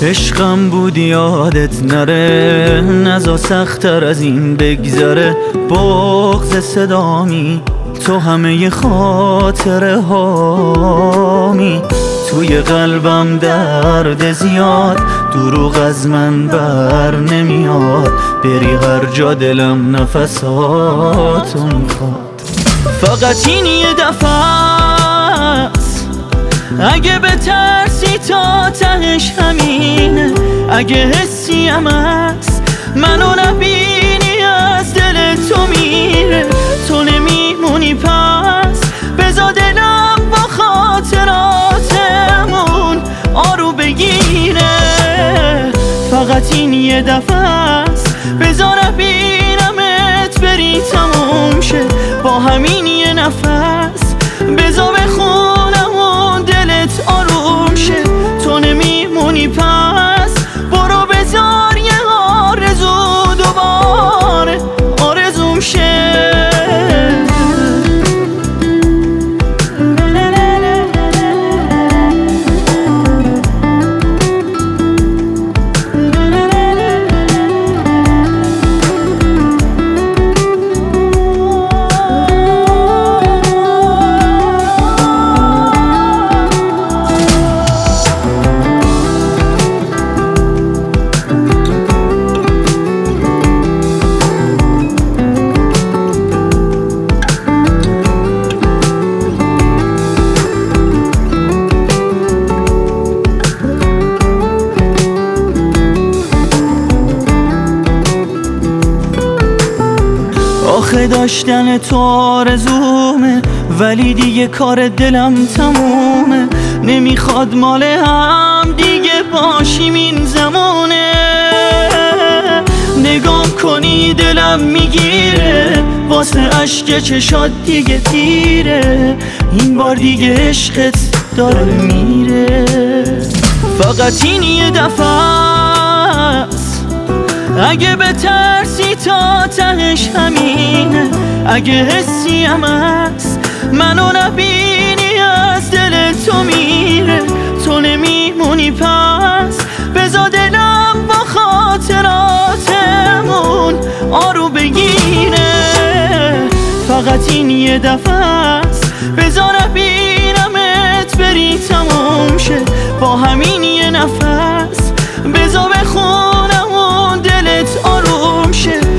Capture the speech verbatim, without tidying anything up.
عشقم بود یادت نره، نزا سخت‌تر از این بگذره. بغض صدامی تو همه خاطره هامی، توی قلبم درد زیاد، دروغ از من بر نمیاد. بری هر جا دلم نفساتو میخواد. فقط این یه دفعه است، اگه بترسی تا تهش همینه. اگه حسیم است منو نبینی از دل تو میره. تو نمیمونی پس بذار دلم با خاطراتمون آرو بگیره. فقط این یه دفعه است، بذار ببینمت بری تموم شه. با همین یه نفس بذار بخونم و دلت آروم شه. تو نمیمونی پس برو بذار یه آرزو دوباره آرزوم شه. آخه داشتن تو آرزومه، ولی دیگه کار دلم تمومه. نمیخواد مال هم دیگه باشیم این زمانه. نگاه کنی دلم میگیره، واسه عشق چشات دیگه تیره. این بار دیگه عشقت داره میره. فقط این یه دفعه است، اگه بترسی تا تهش همینه. اگه حسیم است منو نبینی از دل تو میره. تو نمیمونی پس بذار دلم با خاطراتمون آرو بگیره. فقط این یه دفعه است، بذار ببینمت بری تموم شه. با همین یه نفس بذار بخونم و دلت آروم شه.